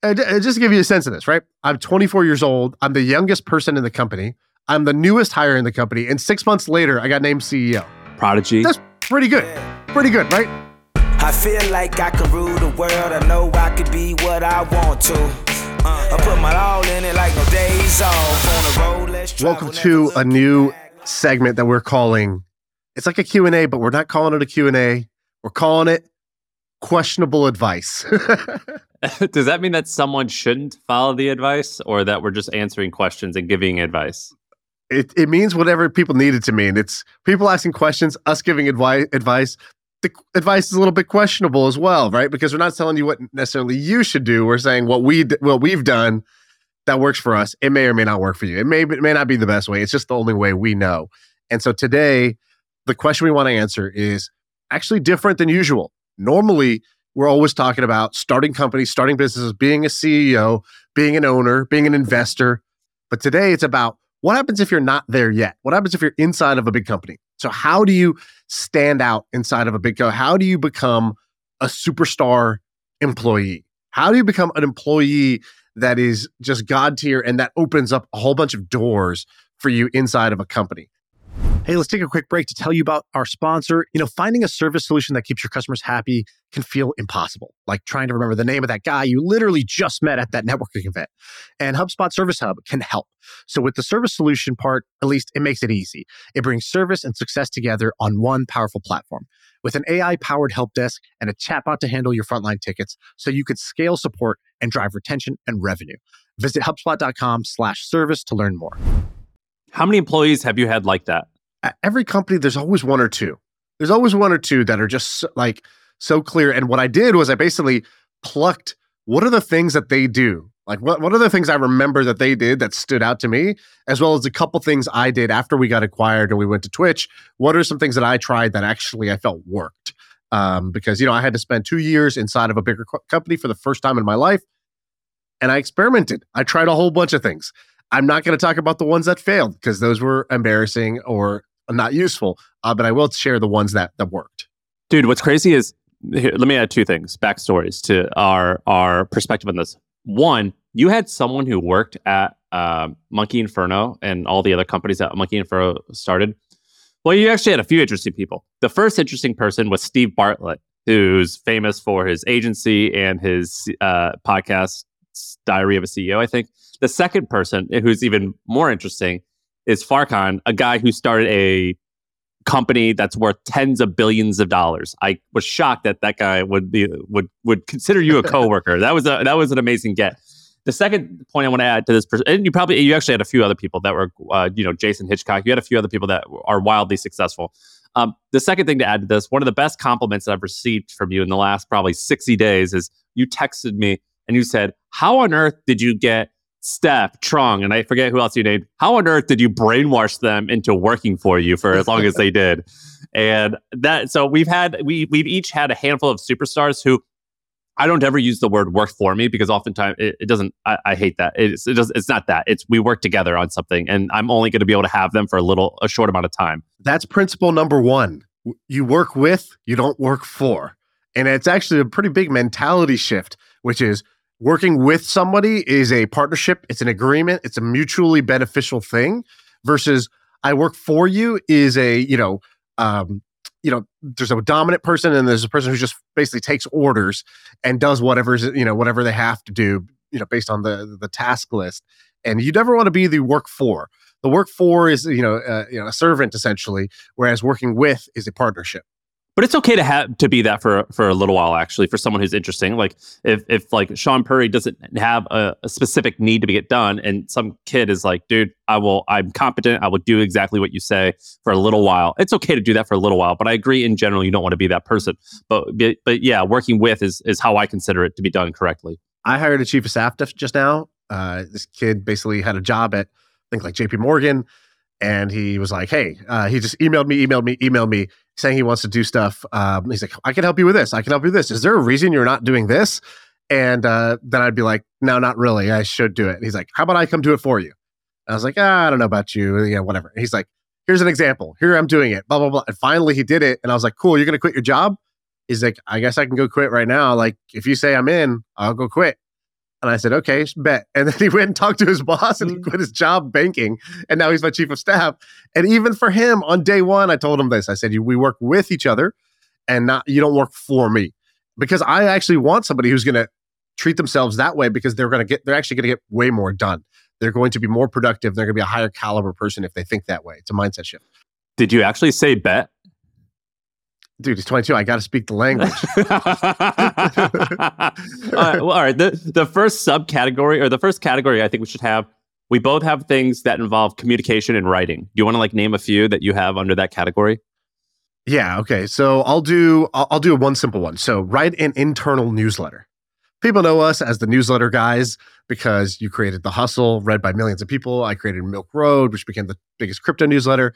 Just to give you a sense of this, right? I'm 24 years old. I'm the youngest person in the company. I'm the newest hire in the company. And 6 months later, I got named CEO. Prodigy. That's pretty good. Pretty good, right? I feel like I can rule the world. I know I could be what I want to. I put my all in it like no days off. On the road, let's travel. Welcome to a new segment that we're calling, it's like a Q&A, but we're not calling it a Q&A. We're calling it questionable advice. Does that mean that someone shouldn't follow the advice, or that we're just answering questions and giving advice? It means whatever people need it to mean. It's people asking questions, us giving advice. The advice is a little bit questionable as well, right? Because we're not telling you what necessarily you should do. We're saying what we've done that works for us. It may or may not work for you. It may not be the best way. It's just the only way we know. And so today, the question we want to answer is actually different than usual. Normally, we're always talking about starting companies, starting businesses, being a CEO, being an owner, being an investor. But today, it's about what happens if you're not there yet? What happens if you're inside of a big company? So how do you stand out inside of a big company? How do you become a superstar employee? How do you become an employee that is just God tier and that opens up a whole bunch of doors for you inside of a company? Hey, let's take a quick break to tell you about our sponsor. Finding a service solution that keeps your customers happy can feel impossible, like trying to remember the name of that guy you literally just met at that networking event. And HubSpot Service Hub can help. So with the service solution part, at least it makes it easy. It brings service and success together on one powerful platform with an AI-powered help desk and a chatbot to handle your frontline tickets so you could scale support and drive retention and revenue. Visit HubSpot.com/service to learn more. How many employees have you had like that? At every company, there's always one or two. There's always one or two that are just so clear. And what I did was I basically plucked what are the things that they do? Like what are the things I remember that they did that stood out to me, as well as a couple things I did after we got acquired and we went to Twitch. What are some things that I tried that actually I felt worked? Because, I had to spend 2 years inside of a bigger company for the first time in my life. And I experimented. I tried a whole bunch of things. I'm not going to talk about the ones that failed because those were embarrassing or not useful, but I will share the ones that worked. Dude, what's crazy is, here, let me add two things, backstories to our perspective on this. One, you had someone who worked at Monkey Inferno and all the other companies that Monkey Inferno started. Well, you actually had a few interesting people. The first interesting person was Steve Bartlett, who's famous for his agency and his podcast, Diary of a CEO, I think. The second person, who's even more interesting, is Farkhan, a guy who started a company that's worth tens of billions of dollars. I was shocked that guy would would consider you a coworker. That was an amazing get. The second point I want to add to this person, and you actually had a few other people that were, Jason Hitchcock. You had a few other people that are wildly successful. The second thing to add to this, one of the best compliments that I've received from you in the last probably 60 days is you texted me and you said, "How on earth did you get Steph, Trung, and I forget who else you named. How on earth did you brainwash them into working for you for as long as they did?" And so we've each had a handful of superstars who I don't ever use the word work for me because oftentimes it doesn't. I hate that. It's not that. It's we work together on something, and I'm only going to be able to have them for a short amount of time. That's principle number one. You work with, you don't work for, and it's actually a pretty big mentality shift, which is, working with somebody is a partnership, it's an agreement, it's a mutually beneficial thing, versus I work for you is a, there's a dominant person and there's a person who just basically takes orders and does whatever they have to do, based on the task list. And you never want to be the work for. The work for is, a servant essentially, whereas working with is a partnership. But it's okay to be that for a little while, actually, for someone who's interesting. Like if like Sean Purry doesn't have a specific need to get done, and some kid is like, "Dude, I'm competent. I will do exactly what you say for a little while." It's okay to do that for a little while. But I agree, in general, you don't want to be that person. But yeah, working with is how I consider it to be done correctly. I hired a chief of staff just now. This kid basically had a job at, I think, like JP Morgan. And he was like, "Hey," he just emailed me saying he wants to do stuff. He's like, "I can help you with this. I can help you with this. Is there a reason you're not doing this?" And then I'd be like, "No, not really. I should do it." And he's like, "How about I come do it for you?" And I was like, "I don't know about you. Yeah, whatever." And he's like, "Here's an example. Here I'm doing it, blah, blah, blah." And finally he did it. And I was like, "Cool, you're going to quit your job?" He's like, "I guess I can go quit right now. Like, if you say I'm in, I'll go quit." And I said, okay, bet. And then he went and talked to his boss and he quit his job banking. And now he's my chief of staff. And even for him on day one, I told him this. I said, we work with each other and you don't work for me. Because I actually want somebody who's going to treat themselves that way because they're actually going to get way more done. They're going to be more productive. They're going to be a higher caliber person if they think that way. It's a mindset shift. Did you actually say bet? Dude, he's 22. I got to speak the language. All right. The first subcategory or the first category I think we should have, we both have things that involve communication and writing. Do you want to name a few that you have under that category? Yeah. Okay. So I'll do one simple one. So write an internal newsletter. People know us as the newsletter guys because you created The Hustle, read by millions of people. I created Milk Road, which became the biggest crypto newsletter.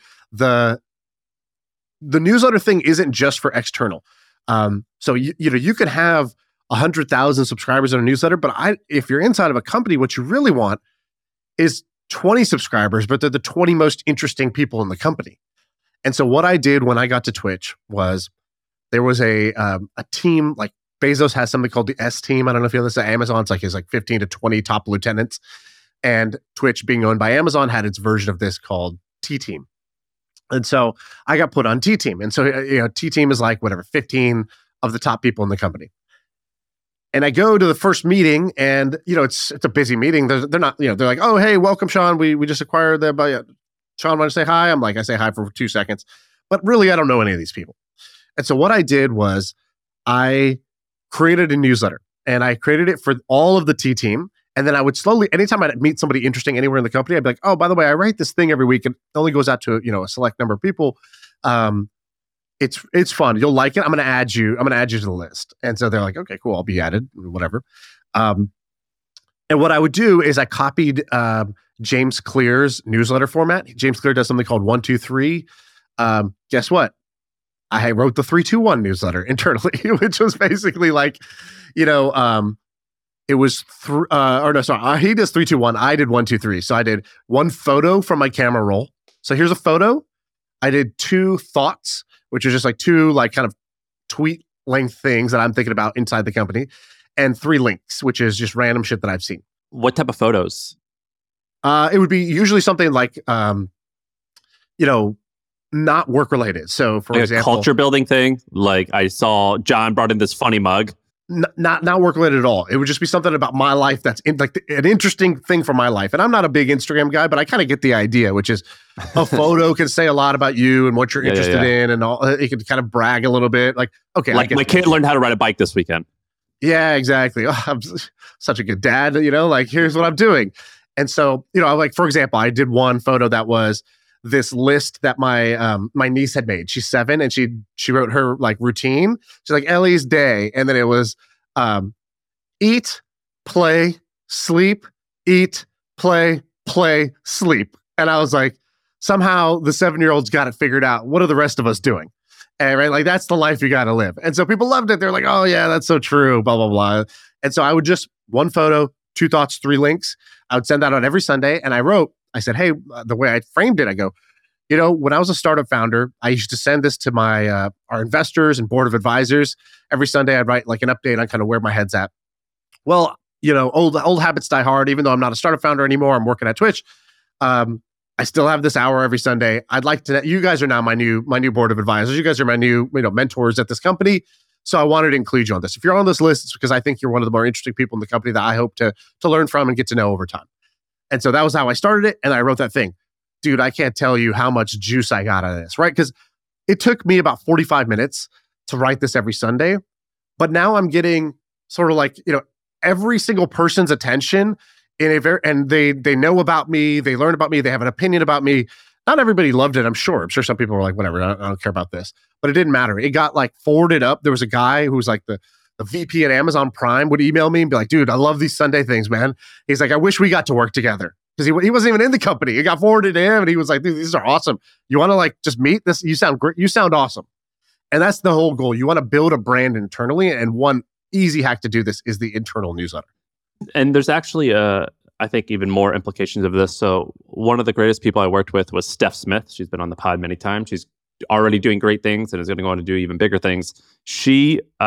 The newsletter thing isn't just for external. So you could have 100,000 subscribers on a newsletter, but if you're inside of a company, what you really want is 20 subscribers, but they're the 20 most interesting people in the company. And so what I did when I got to Twitch was there was a team, like Bezos has something called the S team. I don't know if you know this at Amazon. It's his 15 to 20 top lieutenants. And Twitch, being owned by Amazon, had its version of this called T Team. And so I got put on T Team. And so, T Team is 15 of the top people in the company. And I go to the first meeting and, it's a busy meeting. They're not, they're like, oh, hey, welcome, Sean. We just acquired Sean, want to say hi? I'm like, I say hi for 2 seconds. But really, I don't know any of these people. And so what I did was I created a newsletter and I created it for all of the T Team. And then I would slowly, anytime I'd meet somebody interesting anywhere in the company, I'd be like, oh, by the way, I write this thing every week and it only goes out to, a select number of people. It's fun. You'll like it. I'm going to add you to the list. And so they're like, okay, cool. I'll be added, whatever. And what I would do is I copied James Clear's newsletter format. James Clear does something called 1, 2, 3. Guess what? I wrote the 3, 2, 1 newsletter internally, which was basically it was he does 3, 2, 1. I did 1, 2, 3. So I did one photo from my camera roll. So here's a photo. I did 2 thoughts, which are just 2 kind of tweet length things that I'm thinking about inside the company, and 3 links, which is just random shit that I've seen. What type of photos? It would be usually something not work related. So for example, a culture building thing. Like I saw John brought in this funny mug. Not work related at all. It would just be something about my life that's an interesting thing for my life. And I'm not a big Instagram guy, but I kind of get the idea, which is a photo can say a lot about you and what you're interested in, and all. It can kind of brag a little bit. Okay, my kid learned how to ride a bike this weekend. Yeah, exactly. Oh, I'm such a good dad. Here's what I'm doing. And so, for example, I did one photo that was this list that my niece had made. She's 7 and she wrote her routine. She's like Ellie's day. And then it was eat, play, sleep, eat, play, sleep. And I was like, somehow the 7-year-old's got it figured out. What are the rest of us doing? And right, that's the life you got to live. And so people loved it. They're like, oh yeah, that's so true, blah, blah, blah. And so I would just one photo, 2 thoughts, 3 links. I would send that out every Sunday. And I said, hey, the way I framed it, I go, when I was a startup founder, I used to send this to my our investors and board of advisors. Every Sunday, I'd write an update on kind of where my head's at. Well, old habits die hard. Even though I'm not a startup founder anymore, I'm working at Twitch. I still have this hour every Sunday. I'd like to. You guys are now my new board of advisors. You guys are my new mentors at this company. So I wanted to include you on this. If you're on this list, it's because I think you're one of the more interesting people in the company that I hope to learn from and get to know over time. And so that was how I started it. And I wrote that thing. Dude, I can't tell you how much juice I got out of this, right? Because it took me about 45 minutes to write this every Sunday. But now I'm getting sort of every single person's attention and they know about me, they learn about me, they have an opinion about me. Not everybody loved it, I'm sure. I'm sure some people were like, whatever, I don't care about this. But it didn't matter. It got forwarded up. There was a guy who was the VP at Amazon Prime would email me and be like, dude, I love these Sunday things, man. He's like, I wish we got to work together. Because he wasn't even in the company. It got forwarded to him and he was like, dude, these are awesome. You want to just meet this? You sound great. You sound awesome. And that's the whole goal. You want to build a brand internally. And one easy hack to do this is the internal newsletter. And there's actually, I think, even more implications of this. So one of the greatest people I worked with was Steph Smith. She's been on the pod many times. She's already doing great things and is going to go on to do even bigger things. She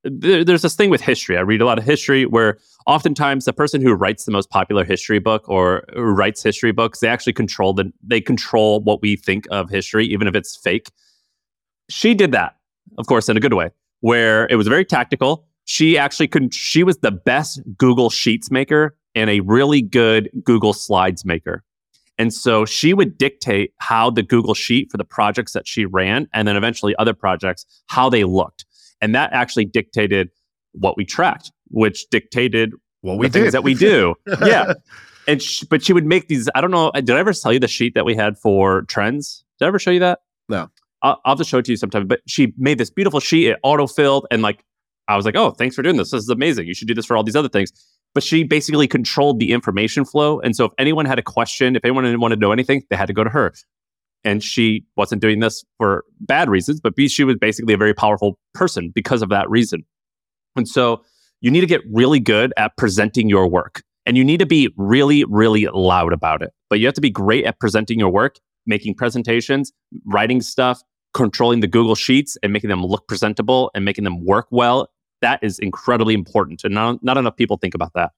there's this thing with history. I read a lot of history where oftentimes the person who writes the most popular history book or who writes history books, they actually control what we think of history, even if it's fake. She did that, of course, in a good way, where it was very tactical. She was the best Google Sheets maker and a really good Google Slides maker. And so she would dictate how the Google Sheet for the projects that she ran, and then eventually other projects, how they looked. And that actually dictated what we tracked, which dictated what we things that we do. Yeah. But she would make these, I don't know, did I ever tell you the sheet that we had for trends? Did I ever show you that? No. I'll just show it to you sometime. But she made this beautiful sheet, it auto-filled, and I was like, oh, thanks for doing this. This is amazing. You should do this for all these other things. But she basically controlled the information flow. And so if anyone had a question, if anyone wanted to know anything, they had to go to her. And she wasn't doing this for bad reasons, but she was basically a very powerful person because of that reason. And so you need to get really good at presenting your work. And you need to be really, really loud about it. But you have to be great at presenting your work, making presentations, writing stuff, controlling the Google Sheets and making them look presentable and making them work well. That is incredibly important. And not enough people think about that.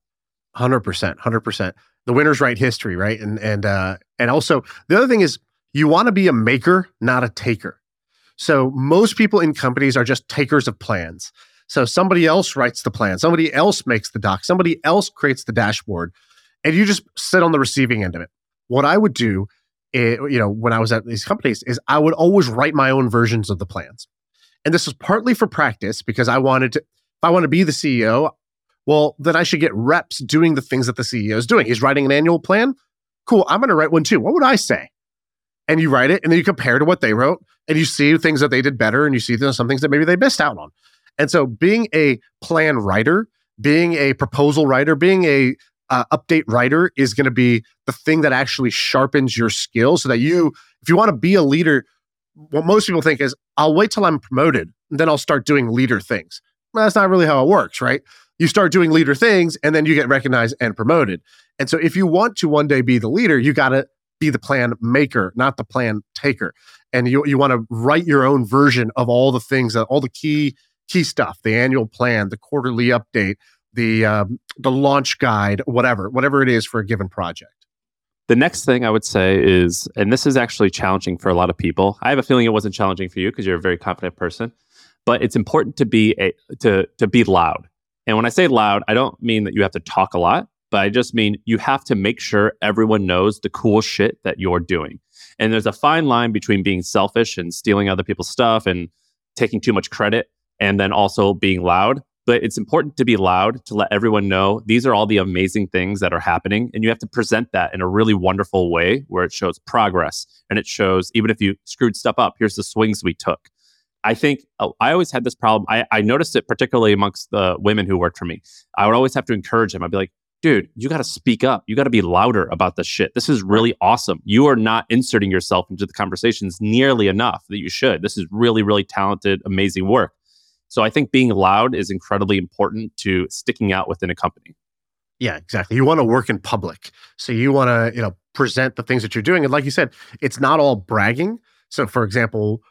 100%. The winners write history, right? And also the other thing is you want to be a maker, not a taker. So most people in companies are just takers of plans. So somebody else writes the plan, somebody else makes the doc, somebody else creates the dashboard, and you just sit on the receiving end of it. What I would do, when I was at these companies, is I would always write my own versions of the plans. And this was partly for practice because if I want to be the CEO, well, then I should get reps doing the things that the CEO is doing. He's writing an annual plan. Cool. I'm going to write one too. What would I say? And you write it and then you compare to what they wrote and you see things that they did better and you see some things that maybe they missed out on. And so being a plan writer, being a proposal writer, being a update writer is going to be the thing that actually sharpens your skills so that if you want to be a leader, what most people think is, I'll wait till I'm promoted and then I'll start doing leader things. Well, that's not really how it works, right? You start doing leader things and then you get recognized and promoted. And so if you want to one day be the leader, you got to be the plan maker, not the plan taker. And you want to write your own version of all the things, all the key stuff, the annual plan, the quarterly update, the launch guide, whatever it is for a given project. The next thing I would say is, and this is actually challenging for a lot of people. I have a feeling it wasn't challenging for you because you're a very confident person, but it's important to be to be loud. And when I say loud, I don't mean that you have to talk a lot, but I just mean you have to make sure everyone knows the cool shit that you're doing. And there's a fine line between being selfish and stealing other people's stuff and taking too much credit, and then also being loud. But it's important to be loud to let everyone know these are all the amazing things that are happening. And you have to present that in a really wonderful way where it shows progress. And it shows, even if you screwed stuff up, here's the swings we took. I think I always had this problem. I noticed it particularly amongst the women who worked for me. I would always have to encourage them. I'd be like, dude, you got to speak up. You got to be louder about this shit. This is really awesome. You are not inserting yourself into the conversations nearly enough that you should. This is really, really talented, amazing work. So I think being loud is incredibly important to sticking out within a company. Yeah, exactly. You want to work in public. So you want to, present the things that you're doing. And like you said, it's not all bragging. So for example,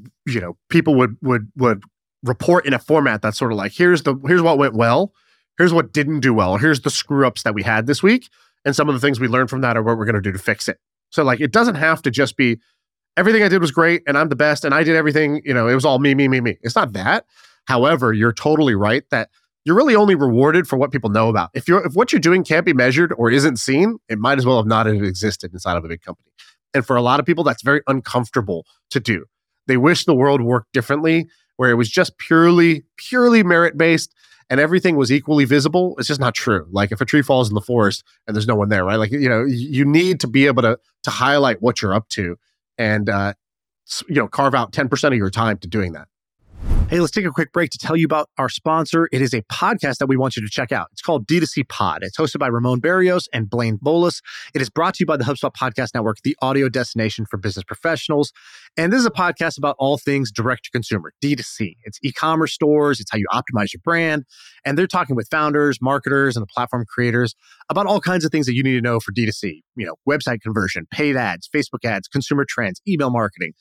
people would report in a format that's sort of like, here's what went well, here's what didn't do well, here's the screw ups that we had this week, and some of the things we learned from that are what we're going to do to fix it. So like, it doesn't have to just be everything I did was great and I'm the best and I did everything, it was all me. It's not that. However, you're totally right that you're really only rewarded for what people know about. If what you're doing can't be measured or isn't seen, it might as well have not existed inside of a big company. And for a lot of people, that's very uncomfortable to do. They wish the world worked differently, where it was just purely merit-based and everything was equally visible. It's just not true. Like if a tree falls in the forest and there's no one there, right? Like, you need to be able to highlight what you're up to and, carve out 10% of your time to doing that. Hey, let's take a quick break to tell you about our sponsor. It is a podcast that we want you to check out. It's called D2C Pod. It's hosted by Ramon Barrios and Blaine Bolus. It is brought to you by the HubSpot Podcast Network, the audio destination for business professionals. And this is a podcast about all things direct to consumer, D2C. It's e-commerce stores. It's how you optimize your brand. And they're talking with founders, marketers, and the platform creators about all kinds of things that you need to know for D2C. Website conversion, paid ads, Facebook ads, consumer trends, email marketing.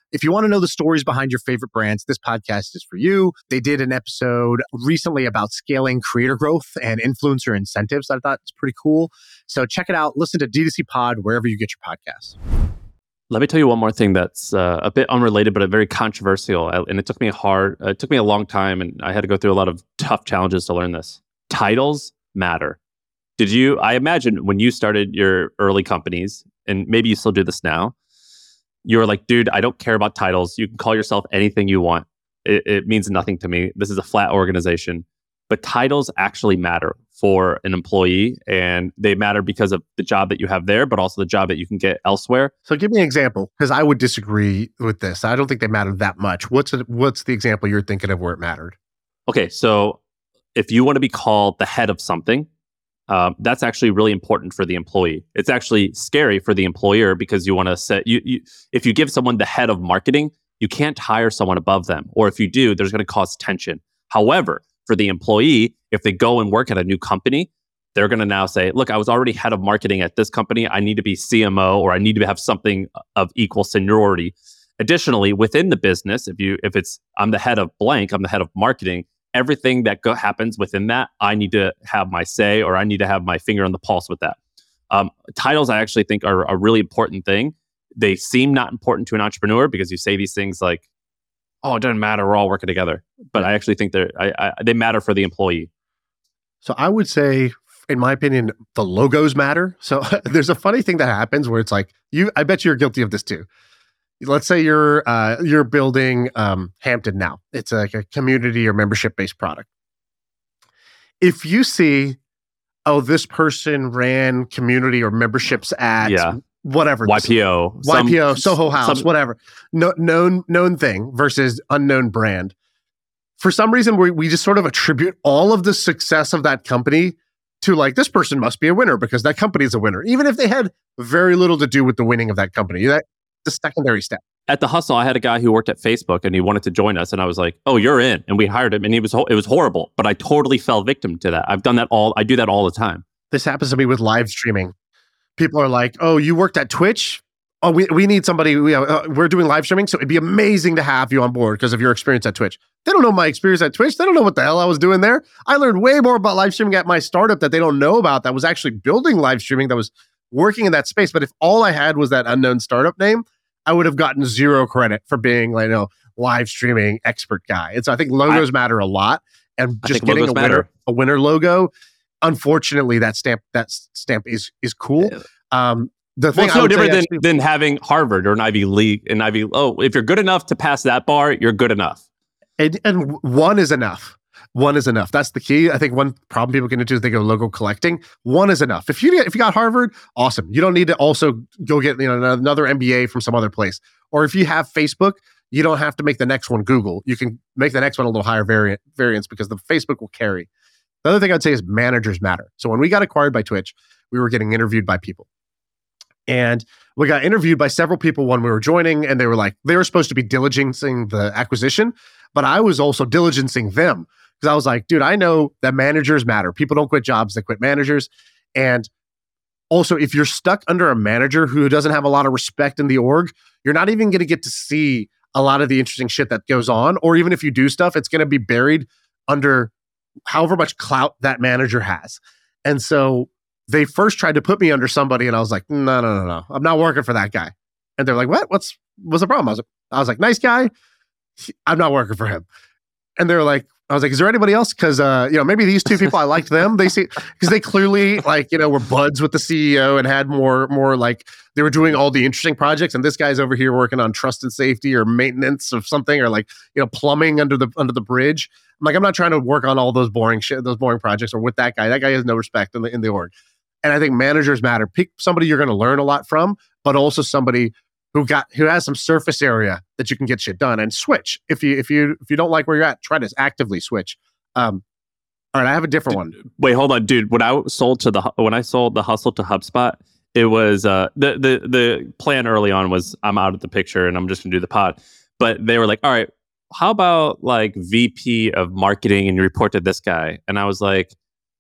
If you want to know the stories behind your favorite brands, this podcast is for you. They did an episode recently about scaling creator growth and influencer incentives. I thought it's pretty cool. So check it out. Listen to D2C Pod wherever you get your podcasts. Let me tell you one more thing that's a bit unrelated, but very controversial. And it took me a long time, and I had to go through a lot of tough challenges to learn this. Titles matter. I imagine when you started your early companies, and maybe you still do this now, you were like, dude, I don't care about titles. You can call yourself anything you want. It means nothing to me. This is a flat organization. But titles actually matter for an employee, and they matter because of the job that you have there, but also the job that you can get elsewhere. So give me an example, because I would disagree with this. I don't think they matter that much. What's the example you're thinking of where it mattered? Okay, so if you want to be called the head of something, that's actually really important for the employee. It's actually scary for the employer because you want to set if you give someone the head of marketing, you can't hire someone above them, or if you do, there's going to cause tension. However, for the employee, if they go and work at a new company, they're going to now say, look, I was already head of marketing at this company. I need to be CMO, or I need to have something of equal seniority. Additionally, within the business, if it's I'm the head of blank, I'm the head of marketing, everything that happens within that, I need to have my say, or I need to have my finger on the pulse with that. Titles, I actually think, are a really important thing. They seem not important to an entrepreneur because you say these things like, oh, it doesn't matter, we're all working together. But I actually think they matter for the employee. So I would say, in my opinion, the logos matter. So there's a funny thing that happens where it's like, I bet you're guilty of this too. Let's say you're building Hampton now. It's like a community or membership-based product. If you see, oh, this person ran community or memberships at whatever. YPO, Soho House, whatever. Known thing versus unknown brand. For some reason, we just sort of attribute all of the success of that company to like, this person must be a winner because that company is a winner, even if they had very little to do with the winning of that company. That's the secondary step. At The Hustle, I had a guy who worked at Facebook and he wanted to join us. And I was like, oh, you're in. And we hired him and it was horrible. But I totally fell victim to that. I do that all the time. This happens to me with live streaming. People are like, oh, you worked at Twitch? Oh, we need somebody. We're doing live streaming. So it'd be amazing to have you on board because of your experience at Twitch. They don't know my experience at Twitch. They don't know what the hell I was doing there. I learned way more about live streaming at my startup that they don't know about, that was actually building live streaming, that was working in that space. But if all I had was that unknown startup name, I would have gotten zero credit for being like, live streaming expert guy. And so I think logos matter a lot. And just getting a winner logo, unfortunately, that stamp is cool. It's no different than having Harvard or an Ivy League. If you're good enough to pass that bar, you're good enough. And one is enough. One is enough. That's the key. I think one problem people get into is they go logo collecting. One is enough. If you got Harvard, awesome. You don't need to also go get another MBA from some other place. Or if you have Facebook, you don't have to make the next one Google. You can make the next one a little higher variance because the Facebook will carry. The other thing I'd say is managers matter. So when we got acquired by Twitch, we were getting interviewed by people. And we got interviewed by several people when we were joining, and they were supposed to be diligencing the acquisition, but I was also diligencing them because I was like, dude, I know that managers matter. People don't quit jobs, they quit managers. And also, if you're stuck under a manager who doesn't have a lot of respect in the org, you're not even going to get to see a lot of the interesting shit that goes on. Or even if you do stuff, it's going to be buried under however much clout that manager has. And so they first tried to put me under somebody, and I was like, no. I'm not working for that guy. And they're like, what? What's the problem? I was like, nice guy. I'm not working for him. And they're like, I was like, is there anybody else? Because maybe these two people, I liked them. They see because they clearly were buds with the CEO and had more they were doing all the interesting projects. And this guy's over here working on trust and safety or maintenance of something, or plumbing under the bridge. I'm like, I'm not trying to work on all those boring projects or with that guy. That guy has no respect in the org. And I think managers matter. Pick somebody you're going to learn a lot from, but also somebody who has some surface area that you can get shit done, and switch. If you don't like where you're at, try to actively switch. All right, I have a different one. Wait, hold on, dude. When I sold the Hustle to HubSpot, it was the plan early on was I'm out of the picture and I'm just going to do the pod. But they were like, all right, how about like VP of marketing and you report to this guy? And I was like,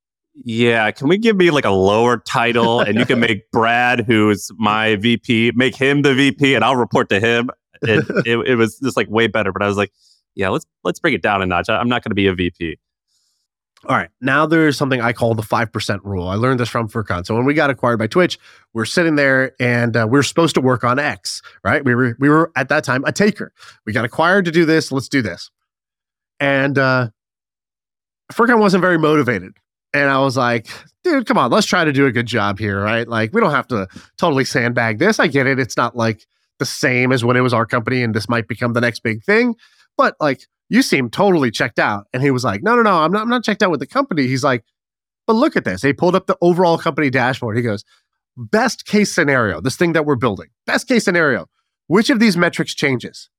yeah, can we give me like a lower title and you can make Brad, who's my VP, make him the VP and I'll report to him? It was just like way better. But I was like, yeah, let's bring it down a notch. I'm not going to be a VP. All right. Now there's something I call the 5% rule. I learned this from Furkan. So when we got acquired by Twitch, we're sitting there and we're supposed to work on X, right? We were at that time a taker. We got acquired to do this. Let's do this. And Furkan wasn't very motivated. And I was like, dude, come on, let's try to do a good job here, right? Like, we don't have to totally sandbag this. I get it. It's not like the same as when it was our company and this might become the next big thing. But like, you seem totally checked out. And he was like, no, I'm not checked out with the company. He's like, but look at this. He pulled up the overall company dashboard. He goes, best case scenario, this thing that we're building, best case scenario, which of these metrics changes?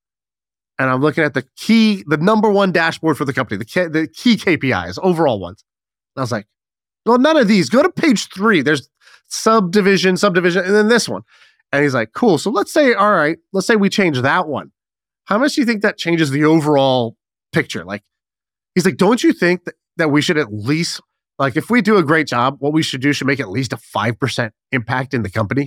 And I'm looking at the number one dashboard for the company, the key KPIs, overall ones. And I was like, well, none of these. Go to page 3. There's subdivision, and then this one. And he's like, cool. So let's say we change that one. How much do you think that changes the overall picture? Like, he's like, don't you think that we should at least, like, if we do a great job, what we should do should make at least a 5% impact in the company?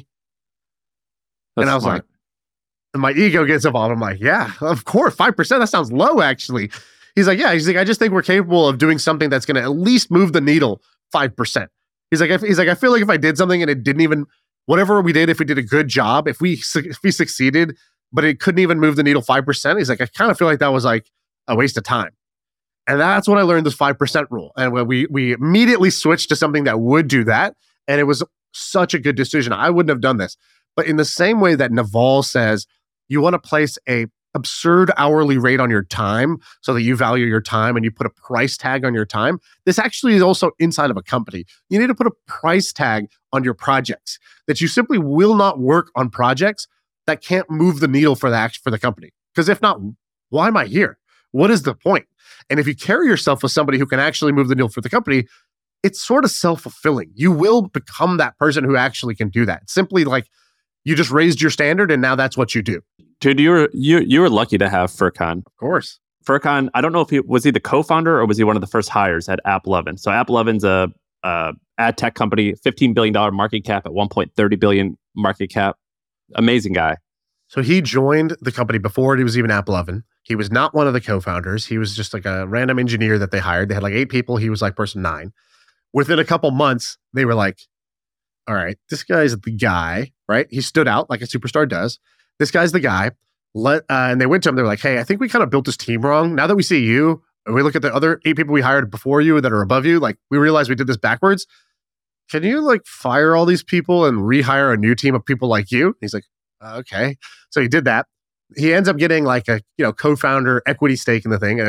And I was like, and my ego gets involved. I'm like, yeah, of course, 5%. That sounds low, actually. He's like, yeah. He's like, I just think we're capable of doing something that's going to at least move the needle 5%. He's like, I feel like if I did something and it didn't even, whatever we did, if we did a good job, if we succeeded, but it couldn't even move the needle 5%. He's like, I kind of feel like that was like a waste of time. And that's when I learned this 5% rule. And when we immediately switched to something that would do that. And it was such a good decision. I wouldn't have done this. But in the same way that Naval says, you want to place a absurd hourly rate on your time so that you value your time and you put a price tag on your time. This actually is also inside of a company. You need to put a price tag on your projects, that you simply will not work on projects that can't move the needle for the company. Because if not, why am I here? What is the point? And if you carry yourself with somebody who can actually move the needle for the company, it's sort of self-fulfilling. You will become that person who actually can do that. It's simply like you just raised your standard and now that's what you do. Dude, you were lucky to have Furkan. Of course. Furkan, I don't know if was he the co-founder or was he one of the first hires at AppLovin? So AppLovin's a ad tech company, $15 billion market cap at 1.30 billion market cap. Amazing guy. So he joined the company before it was even AppLovin. He was not one of the co-founders. He was just like a random engineer that they hired. They had like 8 people. He was like person 9. Within a couple months, they were like, all right, this guy's the guy, right? He stood out like a superstar does. This guy's the guy. And they went to him. They were like, hey, I think we kind of built this team wrong. Now that we see you, and we look at the other 8 people we hired before you that are above you, like we realized we did this backwards. Can you like fire all these people and rehire a new team of people like you? He's like, okay. So he did that. He ends up getting like a co-founder equity stake in the thing.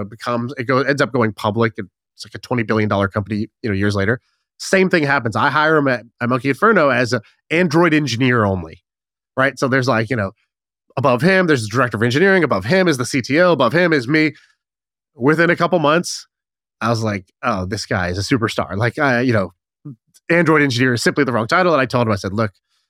Ends up going public. It's like a $20 billion company. Years later, same thing happens. I hire him at Monkey Inferno as an Android engineer only, right? So there's like above him, there's the director of engineering. Above him is the CTO. Above him is me. Within a couple months, I was like, oh, this guy is a superstar. Like, Android engineer is simply the wrong title. And I told him, I said, look,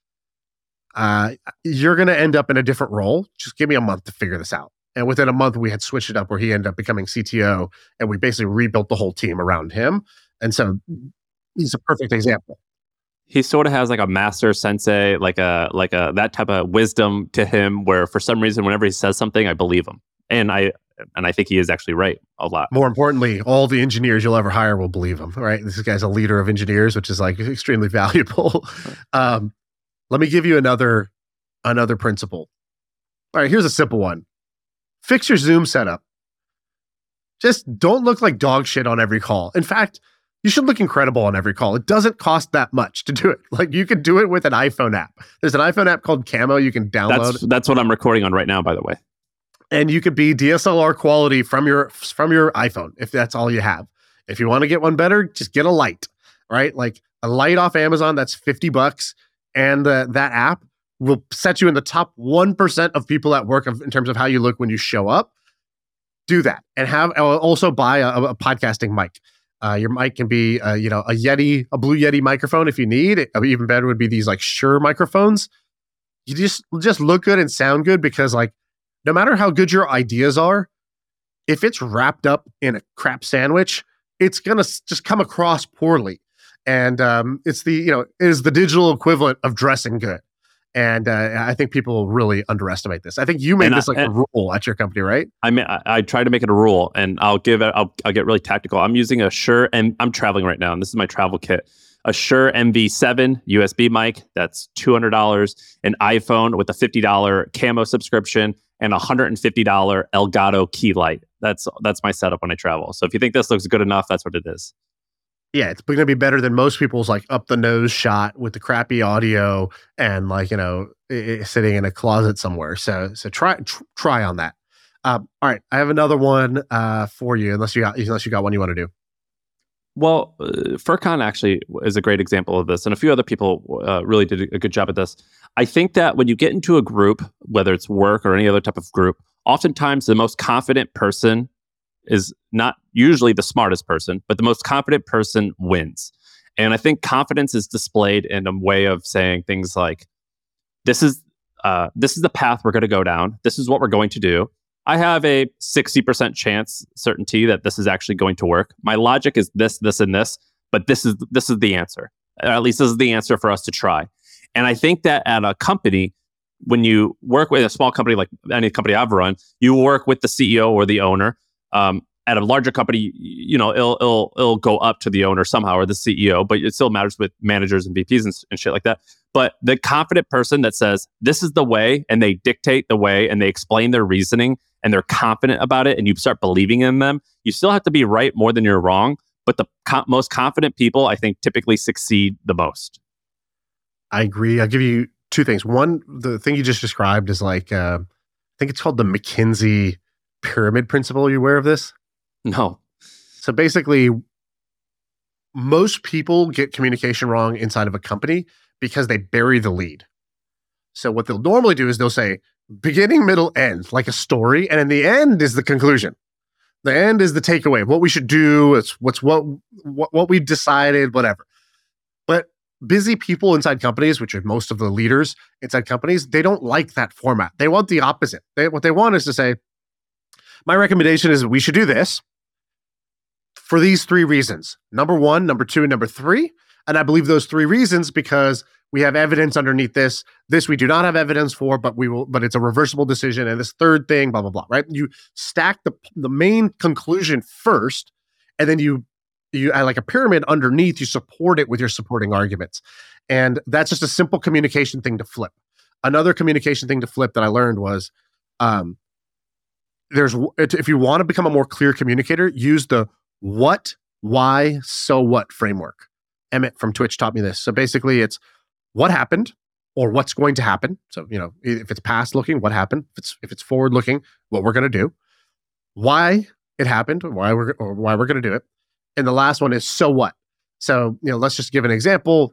you're going to end up in a different role. Just give me a month to figure this out. And within a month, we had switched it up where he ended up becoming CTO, and we basically rebuilt the whole team around him. And so he's a perfect example. He sort of has like a master sensei, like a that type of wisdom to him, where for some reason, whenever he says something, I believe him. And I think he is actually right a lot. More importantly, all the engineers you'll ever hire will believe him, right? This guy's a leader of engineers, which is like extremely valuable. Let me give you another principle. All right, here's a simple one. Fix your Zoom setup. Just don't look like dog shit on every call. In fact, you should look incredible on every call. It doesn't cost that much to do it. Like, you could do it with an iPhone app. There's an iPhone app called Camo you can download. That's what I'm recording on right now, by the way. And you could be DSLR quality from your iPhone if that's all you have. If you want to get one better, just get a light, right? Like a light off Amazon, that's $50. And that app will set you in the top 1% of people at work in terms of how you look when you show up. Do that. And also buy a podcasting mic. Your mic can be, a Yeti, a Blue Yeti microphone if you need it. Even better would be these like Shure microphones. You just look good and sound good, because like, no matter how good your ideas are, if it's wrapped up in a crap sandwich, it's going to just come across poorly. And it is the digital equivalent of dressing good. And I think people really underestimate this. I think you made this a rule at your company, right? I mean, I try to make it a rule, and I'll get really tactical. I'm using a Shure, and I'm traveling right now, and this is my travel kit. A Shure MV7 USB mic, that's $200. An iPhone with a $50 camo subscription, and a $150 Elgato key light. That's my setup when I travel. So if you think this looks good enough, that's what it is. Yeah, it's going to be better than most people's like up the nose shot with the crappy audio and like, sitting in a closet somewhere. So try on that. All right, I have another one for you, unless you got one you want to do. Well, Furcon actually is a great example of this, and a few other people really did a good job at this. I think that when you get into a group, whether it's work or any other type of group, oftentimes the most confident person is not usually the smartest person, but the most confident person wins. And I think confidence is displayed in a way of saying things like, this is the path we're going to go down. This is what we're going to do. I have a 60% chance certainty that this is actually going to work. My logic is this, and this, but this is the answer. At least this is the answer for us to try. And I think that at a company, when you work with a small company, like any company I've run, you work with the CEO or the owner. At a larger company, it'll go up to the owner somehow or the CEO, but it still matters with managers and VPs and shit like that. But the confident person that says, this is the way, and they dictate the way, and they explain their reasoning, and they're confident about it, and you start believing in them, you still have to be right more than you're wrong. But the most confident people, I think, typically succeed the most. I agree. I'll give you two things. One, the thing you just described is like, I think it's called the McKinsey pyramid principle. Are you aware of this? No. So basically, most people get communication wrong inside of a company because they bury the lead. So what they'll normally do is they'll say beginning, middle, end, like a story. And in the end is the conclusion. The end is the takeaway. What we should do, it's what we've decided, whatever. But busy people inside companies, which are most of the leaders inside companies, they don't like that format. They want the opposite. What they want is to say, my recommendation is we should do this for these three reasons. Number one, number two, and number three. And I believe those three reasons because we have evidence underneath this. This we do not have evidence for, but it's a reversible decision. And this third thing, blah, blah, blah, right? You stack the main conclusion first, and then you like a pyramid underneath, you support it with your supporting arguments. And that's just a simple communication thing to flip. Another communication thing to flip that I learned was, if you want to become a more clear communicator, use the what, why, so what framework. Emmett from Twitch taught me this. So basically it's what happened or what's going to happen. So, if it's past looking, what happened? If it's forward looking, what we're going to do, why it happened, or why we're going to do it. And the last one is so what. So, let's just give an example.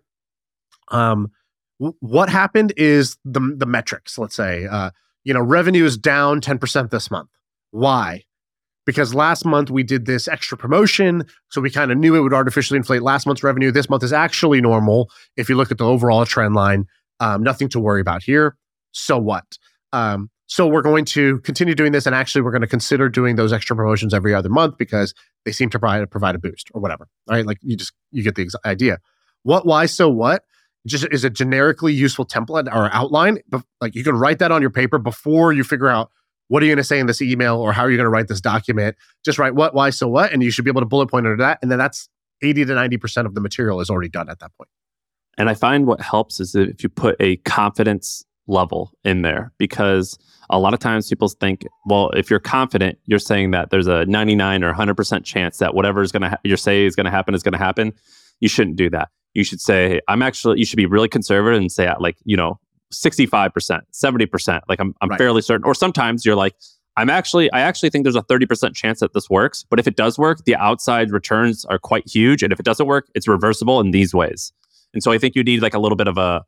What happened is the metrics. Let's say, revenue is down 10% this month. Why? Because last month we did this extra promotion, so we kind of knew it would artificially inflate last month's revenue. This month is actually normal. If you look at the overall trend line, nothing to worry about here. So what? So we're going to continue doing this, and actually we're going to consider doing those extra promotions every other month because they seem to provide a boost or whatever. Right? Like you get the idea. What, why, so what? Just is a generically useful template or outline. But like you can write that on your paper before you figure out what are you going to say in this email or how are you going to write this document. Just write what, why, so what, and you should be able to bullet point under that. And then that's 80 to 90% of the material is already done at that point. And I find what helps is if you put a confidence level in there, because a lot of times people think, well, if you're confident, you're saying that there's a 99 or 100% chance that whatever is going to you say is going to happen is going to happen. You shouldn't do that. You should say, you should be really conservative and say 65%, 70%. Like I'm right. Fairly certain. Or sometimes you're like, I actually think there's a 30% chance that this works. But if it does work, the outside returns are quite huge. And if it doesn't work, it's reversible in these ways. And so I think you need like a little bit of a,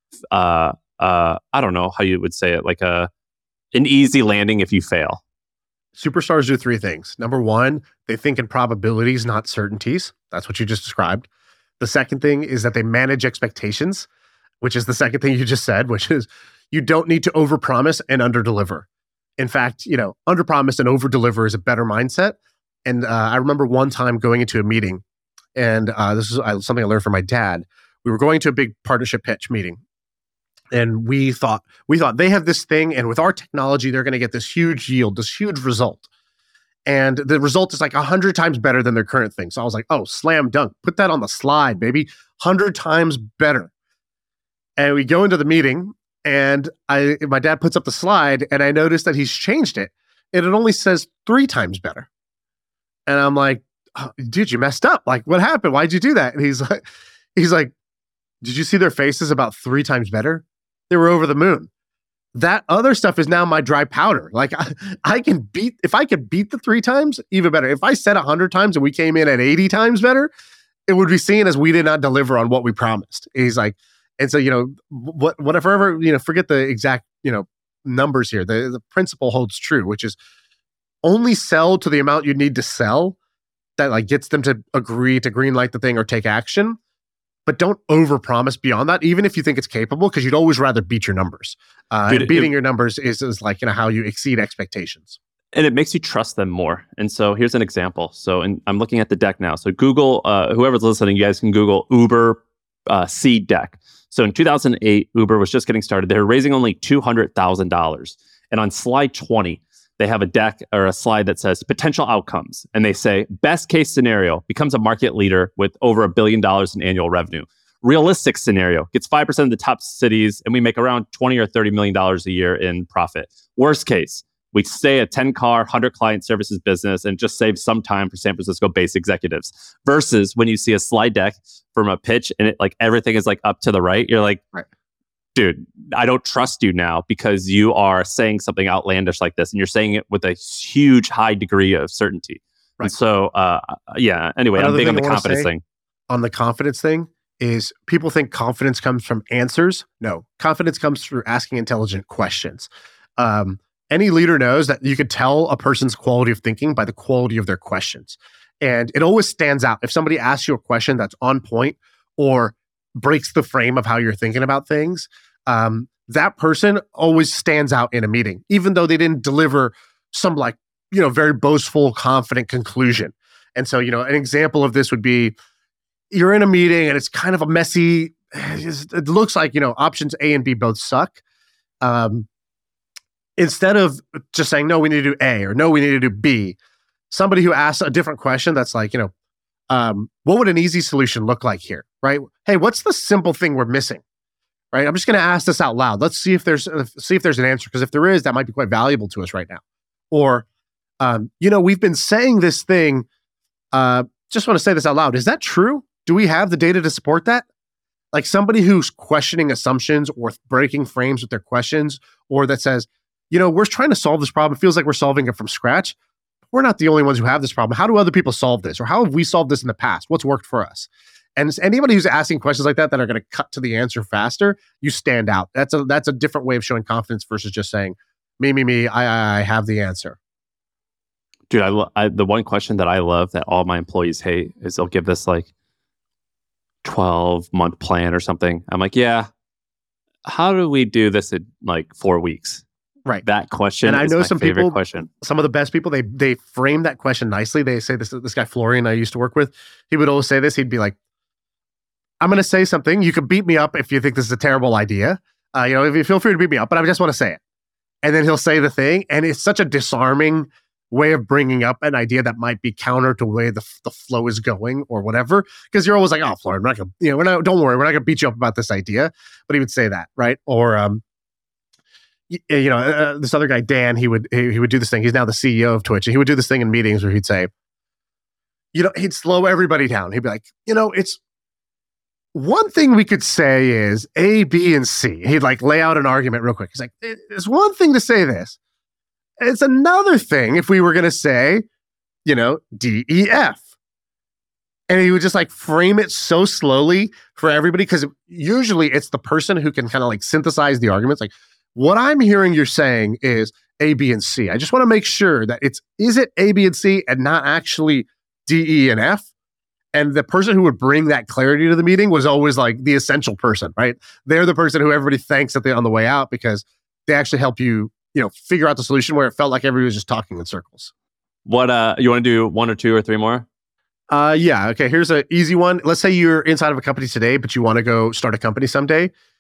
I don't know how you would say it, like an easy landing if you fail. Superstars do three things. Number one, they think in probabilities, not certainties. That's what you just described. The second thing is that they manage expectations, which is the second thing you just said, which is you don't need to overpromise and underdeliver. In fact, underpromise and overdeliver is a better mindset. And I remember one time going into a meeting, and this is something I learned from my dad. We were going to a big partnership pitch meeting, And we thought they have this thing, and with our technology, they're going to get this huge yield, this huge result. And the result is like 100 times better than their current thing. So I was like, oh, slam dunk. Put that on the slide, baby. 100 times better. And we go into the meeting, and my dad puts up the slide, and I noticed that he's changed it. And it only says 3 times better. And I'm like, oh, dude, you messed up. Like, what happened? Why'd you do that? And he's like, did you see their faces about 3 times better? They were over the moon. That other stuff is now my dry powder. Like if I could beat the 3 times, even better. If I said 100 times and we came in at 80 times better, it would be seen as we did not deliver on what we promised. He's like, and so, whatever, forget the exact, numbers here. The principle holds true, which is only sell to the amount you need to sell that like gets them to agree to green light the thing or take action. But don't overpromise beyond that, even if you think it's capable, because you'd always rather beat your numbers. And beating your numbers is like how you exceed expectations. And it makes you trust them more. And so here's an example. So I'm looking at the deck now. So Google, whoever's listening, you guys can Google Uber seed deck. So in 2008, Uber was just getting started. They were raising only $200,000. And on slide 20, they have a deck or a slide that says potential outcomes. And they say, best case scenario, becomes a market leader with over $1 billion in annual revenue. Realistic scenario, gets 5% of the top cities, and we make around $20 or $30 million a year in profit. Worst case, we stay a 10-car, 100-client services business and just save some time for San Francisco-based executives. Versus when you see a slide deck from a pitch and it like everything is like up to the right, you're like, right. Dude, I don't trust you now because you are saying something outlandish like this and you're saying it with a huge high degree of certainty. Right. And so, anyway, I'm big on the confidence thing. On the confidence thing is people think confidence comes from answers. No, confidence comes through asking intelligent questions. Any leader knows that you could tell a person's quality of thinking by the quality of their questions. And it always stands out. If somebody asks you a question that's on point or breaks the frame of how you're thinking about things, that person always stands out in a meeting, even though they didn't deliver some very boastful, confident conclusion. And so, an example of this would be you're in a meeting and it's kind of a messy, it looks like, options A and B both suck. Instead of just saying, no, we need to do A or no, we need to do B, somebody who asks a different question that's like, what would an easy solution look like here, right? Hey, what's the simple thing we're missing, right? I'm just going to ask this out loud. Let's see if there's an answer, because if there is, that might be quite valuable to us right now. Or, we've been saying this thing. Just want to say this out loud. Is that true? Do we have the data to support that? Like somebody who's questioning assumptions or breaking frames with their questions, or that says, we're trying to solve this problem. It feels like we're solving it from scratch. We're not the only ones who have this problem. How do other people solve this? Or how have we solved this in the past? What's worked for us? And anybody who's asking questions like that are going to cut to the answer faster, you stand out. That's a different way of showing confidence versus just saying, me, I have the answer. Dude, the one question that I love that all my employees hate is they'll give this like 12-month plan or something. I'm like, yeah, how do we do this in like 4 weeks? Right. That question and I know my some favorite people, question. Some of the best people, they frame that question nicely. They say this guy Florian I used to work with, he would always say this. He'd be like, I'm going to say something. You can beat me up if you think this is a terrible idea. If you feel free to beat me up, but I just want to say it. And then he'll say the thing. And it's such a disarming way of bringing up an idea that might be counter to the way the flow is going or whatever. Because you're always like, oh, Florian, we're not going to, don't worry, we're not going to beat you up about this idea. But he would say that, right? Or, this other guy, Dan, he would do this thing. He's now the CEO of Twitch. And he would do this thing in meetings where he'd say, he'd slow everybody down. He'd be like, it's one thing we could say is A, B, and C. He'd like lay out an argument real quick. He's like, it's one thing to say this. It's another thing if we were going to say, D, E, F. And he would just like frame it so slowly for everybody, because usually it's the person who can kind of like synthesize the arguments. Like, what I'm hearing you're saying is A, B, and C. I just want to make sure that is it A, B, and C and not actually D, E, and F? And the person who would bring that clarity to the meeting was always like the essential person, right? They're the person who everybody thanks on the way out because they actually help you, figure out the solution where it felt like everybody was just talking in circles. What, you want to do 1 or 2 or 3 more? Yeah. Okay. Here's an easy one. Let's say you're inside of a company today, but you want to go start a company someday.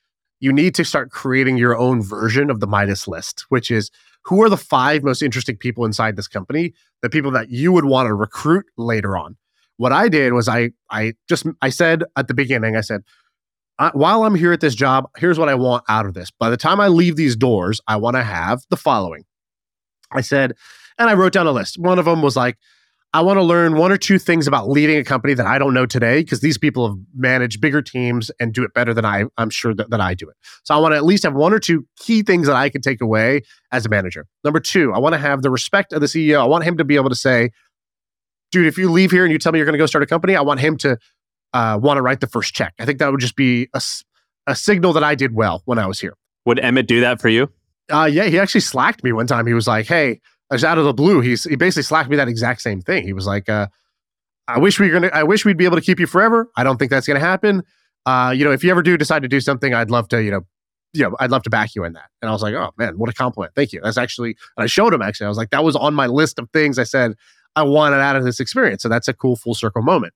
you need to start creating your own version of the Midas list, which is who are the 5 most interesting people inside this company, the people that you would want to recruit later on. What I did was I said at the beginning, I said, while I'm here at this job, here's what I want out of this. By the time I leave these doors, I want to have the following. I said, and I wrote down a list. One of them was like, I want to learn 1 or 2 things about leading a company that I don't know today, because these people have managed bigger teams and do it better than I'm sure that I do it. So I want to at least have 1 or 2 key things that I can take away as a manager. Number 2, I want to have the respect of the CEO. I want him to be able to say, dude, if you leave here and you tell me you're going to go start a company, I want him to want to write the first check. I think that would just be a signal that I did well when I was here. Would Emmett do that for you? Yeah, he actually slacked me one time. He was like, hey, I was out of the blue. He basically slacked me that exact same thing. He was like, I wish we'd be able to keep you forever. I don't think that's going to happen. If you ever do decide to do something, I'd love to, I'd love to back you in that. And I was like, oh man, what a compliment. Thank you. That's actually, and I showed him actually, I was like, that was on my list of things I said I wanted out of this experience. So that's a cool full circle moment.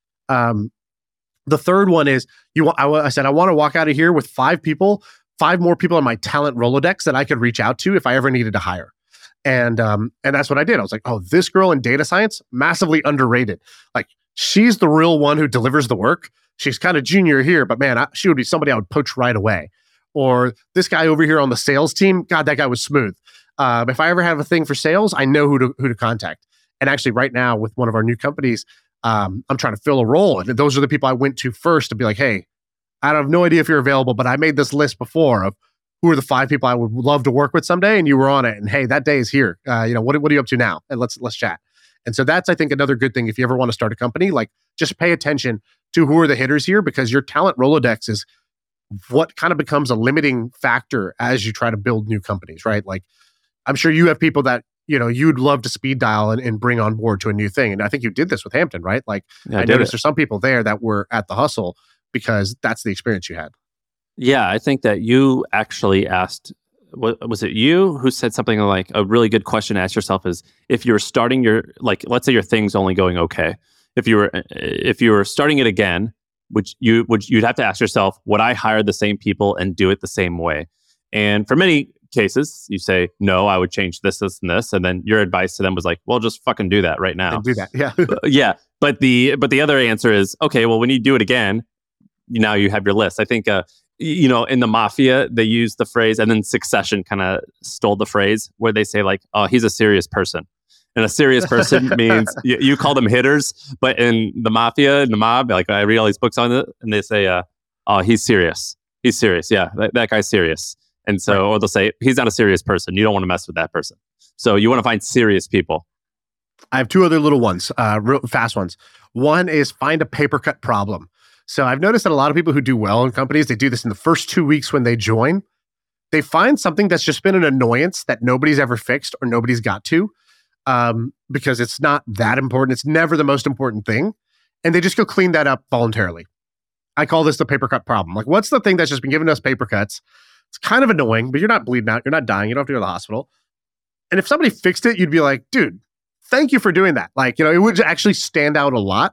The third one is I said, I want to walk out of here with 5 more people on my talent Rolodex that I could reach out to if I ever needed to hire. And that's what I did. I was like, oh, this girl in data science, massively underrated. Like, she's the real one who delivers the work. She's kind of junior here, but man, she would be somebody I would poach right away. Or this guy over here on the sales team, God, that guy was smooth. If I ever have a thing for sales, I know who to contact. And actually right now with one of our new companies, I'm trying to fill a role. And those are the people I went to first to be like, hey, I have no idea if you're available, but I made this list before of who are the 5 people I would love to work with someday, and you were on it. And hey, that day is here. What are you up to now? And let's chat. And so that's, I think, another good thing if you ever want to start a company. Like, just pay attention to who are the hitters here, because your talent Rolodex is what kind of becomes a limiting factor as you try to build new companies, right? Like, I'm sure you have people that you'd love to speed dial and bring on board to a new thing. And I think you did this with Hampton, right? Like, I noticed there's some people there that were at the hustle because that's the experience you had. Yeah, I think that you actually asked, was it you who said something like, a really good question to ask yourself is, if you're starting let's say your thing's only going okay. If you were starting it again, you'd have to ask yourself, would I hire the same people and do it the same way? And for many cases, you say, no, I would change this, this, and this. And then your advice to them was like, well, just fucking do that right now. And do that, yeah. Yeah. But the other answer is, okay, well, when you do it again, now you have your list. I think, in the mafia, they use the phrase, and then Succession kind of stole the phrase where they say like, oh, he's a serious person. And a serious person means you call them hitters, but in the mafia, in the mob, like I read all these books on it, and they say, oh, he's serious. He's serious. Yeah, that guy's serious. And so, right. Or they'll say, he's not a serious person. You don't want to mess with that person. So you want to find serious people. I have 2 other little ones, real fast ones. One is find a paper cut problem. So I've noticed that a lot of people who do well in companies, they do this in the first 2 weeks when they join. They find something that's just been an annoyance that nobody's ever fixed or nobody's got to, because it's not that important. It's never the most important thing. And they just go clean that up voluntarily. I call this the paper cut problem. Like, what's the thing that's just been giving us paper cuts? It's kind of annoying, but you're not bleeding out. You're not dying. You don't have to go to the hospital. And if somebody fixed it, you'd be like, dude, thank you for doing that. Like, it would actually stand out a lot.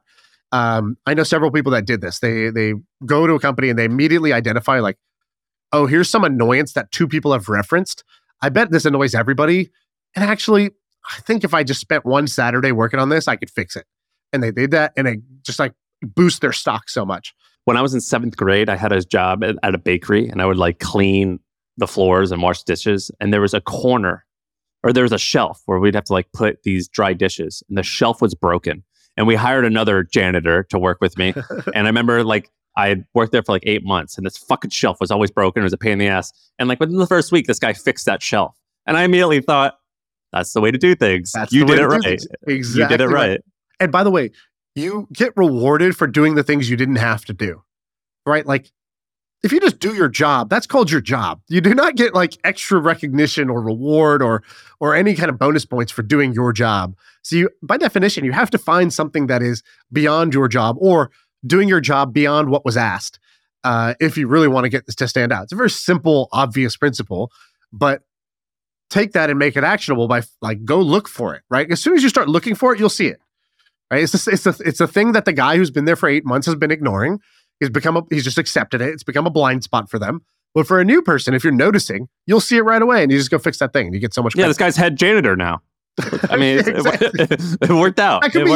I know several people that did this. They go to a company and they immediately identify like, oh, here's some annoyance that 2 people have referenced. I bet this annoys everybody. And actually, I think if I just spent one Saturday working on this, I could fix it. And they did that, and they just like boost their stock so much. When I was in 7th grade, I had a job at a bakery, and I would like clean the floors and wash dishes. And there was a corner, or there was a shelf where we'd have to like put these dry dishes, and the shelf was broken. And we hired another janitor to work with me. And I remember like I had worked there for like 8 months, and this fucking shelf was always broken. It was a pain in the ass. And like within the first week, this guy fixed that shelf. And I immediately thought, that's the way to do things. You did it right. Exactly. You did it right. And by the way, you get rewarded for doing the things you didn't have to do, right? Like, if you just do your job, that's called your job. You do not get like extra recognition or reward or any kind of bonus points for doing your job. So you, by definition, you have to find something that is beyond your job or doing your job beyond what was asked. If you really want to get this to stand out, it's a very simple, obvious principle, but take that and make it actionable by like, go look for it, right? As soon as you start looking for it, you'll see it, right? It's a thing that the guy who's been there for 8 months has been ignoring. He's just accepted it. It's become a blind spot for them. But for a new person, if you're noticing, you'll see it right away and you just go fix that thing and you get so much Yeah, credit. this guy's head janitor now. I mean, Exactly. it worked out. That could It be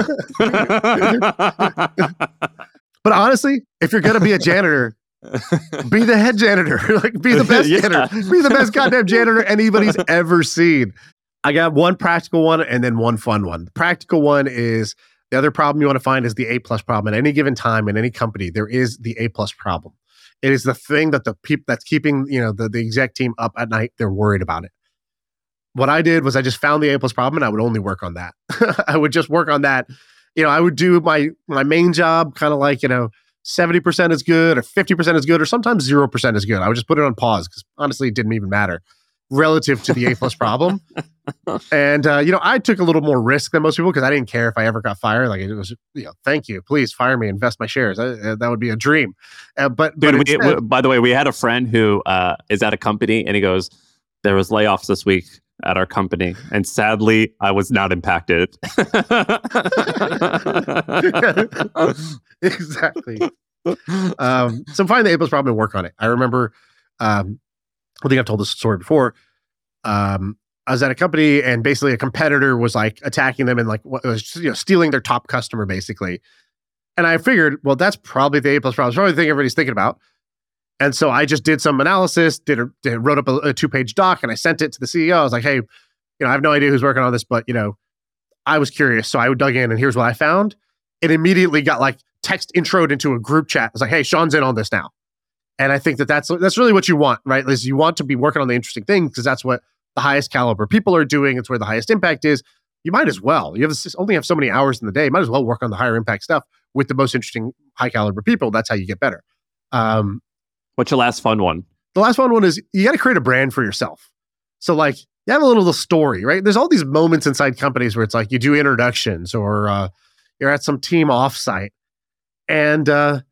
worked you. out. But honestly, if you're going to be a janitor, be the head janitor. Like, be the best Yeah. janitor. Be the best goddamn janitor anybody's ever seen. I got one practical one and then one fun one. The practical one is the other problem you want to find is the A+ problem. At any given time in any company, there is the A+ problem. It is the thing that the people that's keeping, the exec team up at night. They're worried about it. What I did was I just found the A+ problem and I would only work on that. I would just work on that. I would do my main job kind of like, 70% is good or 50% is good or sometimes 0% is good. I would just put it on pause because honestly, it didn't even matter relative to the A+ problem. And, I took a little more risk than most people because I didn't care if I ever got fired. Like it was, thank you, please fire me, invest my shares. That would be a dream. But Dude, instead, by the way, we had a friend who is at a company and he goes, there was layoffs this week at our company. And sadly, I was not impacted. Exactly. So find the A+ problem and work on it. I remember, I think I've told this story before. I was at a company and basically a competitor was like attacking them and like stealing their top customer basically. And I figured, well, that's probably the A+ problem. It's probably the thing everybody's thinking about. And so I just did some analysis, wrote up a 2-page doc and I sent it to the CEO. I was like, hey, I have no idea who's working on this, but I was curious. So I dug in and here's what I found. It immediately got like text introed into a group chat. It's like, hey, Sean's in on this now. And I think that's really what you want, right? Is you want to be working on the interesting things because that's what the highest caliber people are doing. It's where the highest impact is. You might as well. Only have so many hours in the day. You might as well work on the higher impact stuff with the most interesting high caliber people. That's how you get better. What's your last fun one? The last fun one is you got to create a brand for yourself. So like you have a little story, right? There's all these moments inside companies where it's like you do introductions or you're at some team offsite and,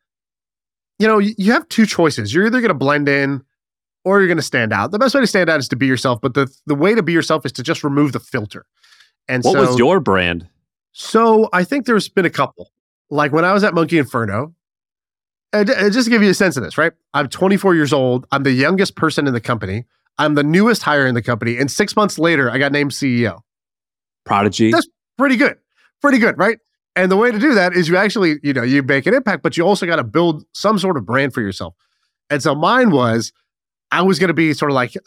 you have two choices. You're either going to blend in or you're going to stand out. The best way to stand out is to be yourself, but the way to be yourself is to just remove the filter. And what was your brand? So I think there's been a couple. Like when I was at Monkey Inferno, and just to give you a sense of this, right? I'm 24 years old. I'm the youngest person in the company. I'm the newest hire in the company. And 6 months later, I got named CEO. Prodigy. That's pretty good. Pretty good, right? And the way to do that is you actually, you make an impact, but you also got to build some sort of brand for yourself. And so mine was, I was going to be sort of like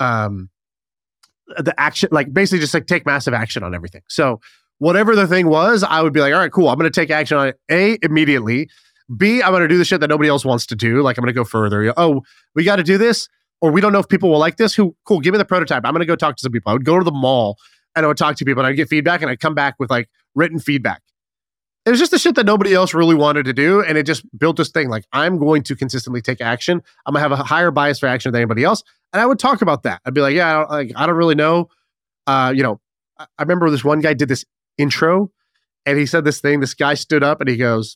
the action, like basically just like take massive action on everything. So whatever the thing was, I would be like, all right, cool. I'm going to take action on it. A, immediately. B, I'm going to do the shit that nobody else wants to do. Like I'm going to go further. Oh, we got to do this. Or we don't know if people will like this. Cool. Give me the prototype. I'm going to go talk to some people. I would go to the mall and I would talk to people and I'd get feedback and I'd come back with like written feedback. It was just the shit that nobody else really wanted to do. And it just built this thing. Like I'm going to consistently take action. I'm gonna have a higher bias for action than anybody else. And I would talk about that. I'd be like, yeah, I don't really know. I remember this one guy did this intro and he said this thing, this guy stood up and he goes,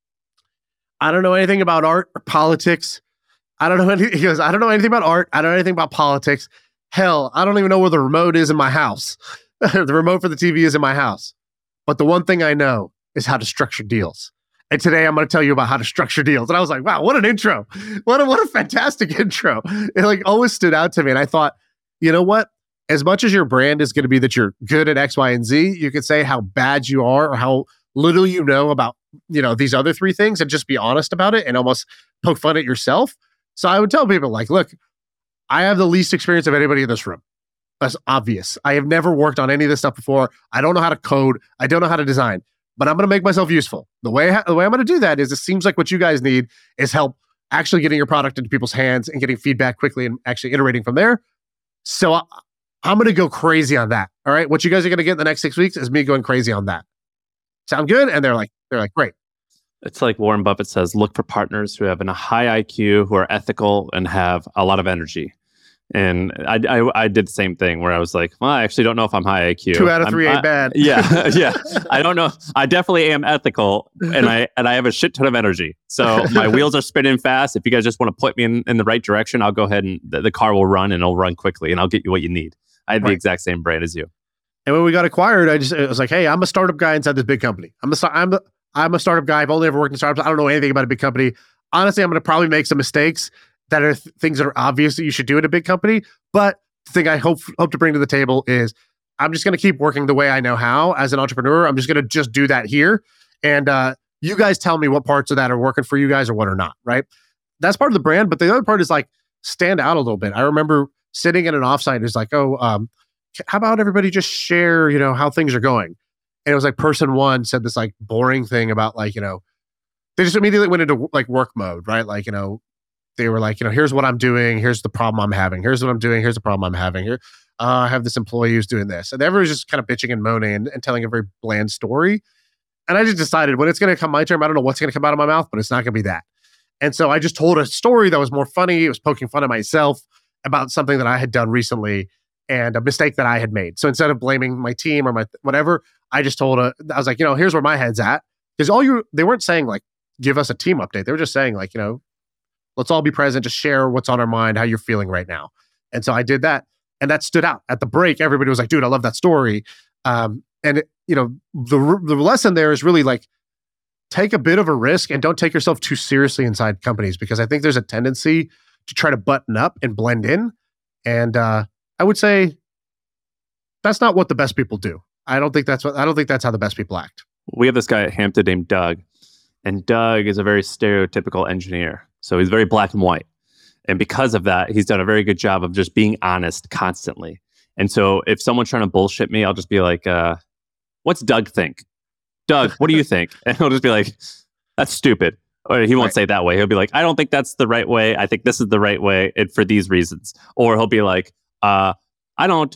I don't know anything about art or politics. He goes, I don't know anything about art. I don't know anything about politics. Hell, I don't even know where the remote is in my house. The remote for the TV is in my house. But the one thing I know is how to structure deals. And today I'm going to tell you about how to structure deals. And I was like, wow, what an intro. What a fantastic intro. It like always stood out to me. And I thought, you know what? As much as your brand is going to be that you're good at X, Y, and Z, you could say how bad you are or how little you know about, these other three things and just be honest about it and almost poke fun at yourself. So I would tell people like, look, I have the least experience of anybody in this room. That's obvious. I have never worked on any of this stuff before. I don't know how to code. I don't know how to design. But I'm going to make myself useful. The way I'm going to do that is it seems like what you guys need is help actually getting your product into people's hands and getting feedback quickly and actually iterating from there. So I'm going to go crazy on that. All right. What you guys are going to get in the next 6 weeks is me going crazy on that. Sound good? And they're like, great. It's like Warren Buffett says, look for partners who have a high IQ, who are ethical and have a lot of energy. And I did the same thing where I was like, well, I actually don't know if I'm high IQ. 2 out of 3 ain't bad. Yeah. Yeah. I don't know. I definitely am ethical and I have a shit ton of energy. So my wheels are spinning fast. If you guys just want to point me in the right direction, I'll go ahead and the car will run and it'll run quickly and I'll get you what you need. I had the exact same brain as you. And when we got acquired, it was like, hey, I'm a startup guy inside this big company. I'm a startup guy. I've only ever worked in startups. I don't know anything about a big company. Honestly, I'm going to probably make some mistakes that are things that are obvious that you should do in a big company. But the thing I hope to bring to the table is I'm just going to keep working the way I know how as an entrepreneur. I'm just going to just do that here. And you guys tell me what parts of that are working for you guys or what are not, right? That's part of the brand. But the other part is like stand out a little bit. I remember sitting in an offsite. It's like, how about everybody just share, how things are going? And it was like person one said this like boring thing about like, they just immediately went into like work mode, right? Like, they were like, here's what I'm doing. Here's the problem I'm having. Here's what I'm doing. Here's the problem I'm having. Here, I have this employee who's doing this. And everyone's just kind of bitching and moaning and telling a very bland story. And I just decided when it's going to come my turn, I don't know what's going to come out of my mouth, but it's not going to be that. And so I just told a story that was more funny. It was poking fun at myself about something that I had done recently and a mistake that I had made. So instead of blaming my team or my whatever, I just told I was like, here's where my head's at. Because they weren't saying like, give us a team update. They were just saying like, let's all be present, just share what's on our mind, how you're feeling right now. And so I did that. And that stood out. At the break, everybody was like, dude, I love that story. The lesson there is really like, take a bit of a risk and don't take yourself too seriously inside companies, because I think there's a tendency to try to button up and blend in. And I would say that's not what the best people do. I don't think that's how the best people act. We have this guy at Hampton named Doug, and Doug is a very stereotypical engineer. So he's very black and white. And because of that, he's done a very good job of just being honest constantly. And so if someone's trying to bullshit me, I'll just be like, what's Doug think? Doug, what do you think? And he'll just be like, that's stupid. Or he won't say it that way. He'll be like, I don't think that's the right way. I think this is the right way and for these reasons. Or he'll be like, I don't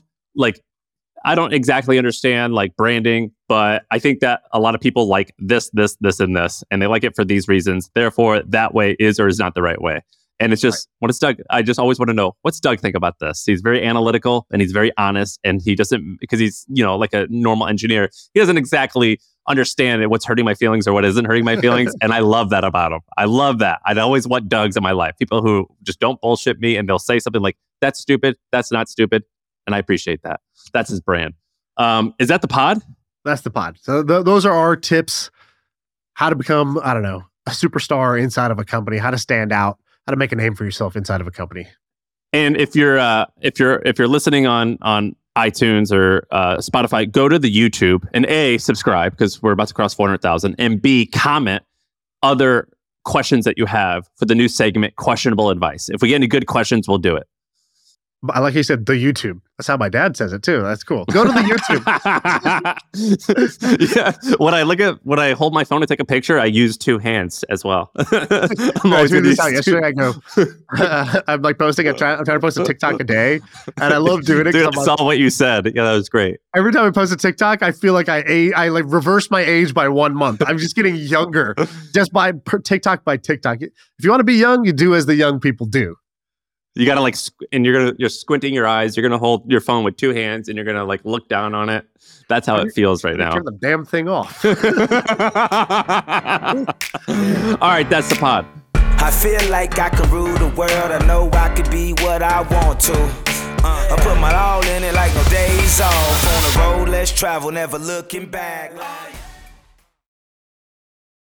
exactly understand like branding, but I think that a lot of people like this, and this, and they like it for these reasons. Therefore, that way is or is not the right way. And it's just, what is Doug? I just always want to know, what's Doug think about this? He's very analytical and he's very honest, and he doesn't, because he's, like a normal engineer, he doesn't exactly understand what's hurting my feelings or what isn't hurting my feelings. And I love that about him. I love that. I'd always want Dougs in my life. People who just don't bullshit me, and they'll say something like, that's stupid. That's not stupid. And I appreciate that. That's his brand. Is that the pod? That's the pod. So those are our tips. How to become, a superstar inside of a company, how to stand out, how to make a name for yourself inside of a company. And if you're listening on iTunes or Spotify, go to the YouTube and A, subscribe, because we're about to cross 400,000, and B, comment other questions that you have for the new segment, Questionable Advice. If we get any good questions, we'll do it. I like you said, the YouTube. That's how my dad says it too. That's cool. Go to the YouTube. Yeah. When I hold my phone to take a picture, I use two hands as well. Yesterday I go, I'm like posting, I'm trying to post a TikTok a day, and I love doing it. Dude, I saw what you said. Yeah, that was great. Every time I post a TikTok, I feel like I like reverse my age by 1 month. I'm just getting younger just by TikTok by TikTok. If you want to be young, you do as the young people do. You gotta you're squinting your eyes. You're gonna hold your phone with two hands, and you're gonna like look down on it. That's how it feels right now. Turn the damn thing off. All right, that's the pod. I feel like I can rule the world. I know I could be what I want to. I put my all in it like no days off. On the road, let's travel, never looking back.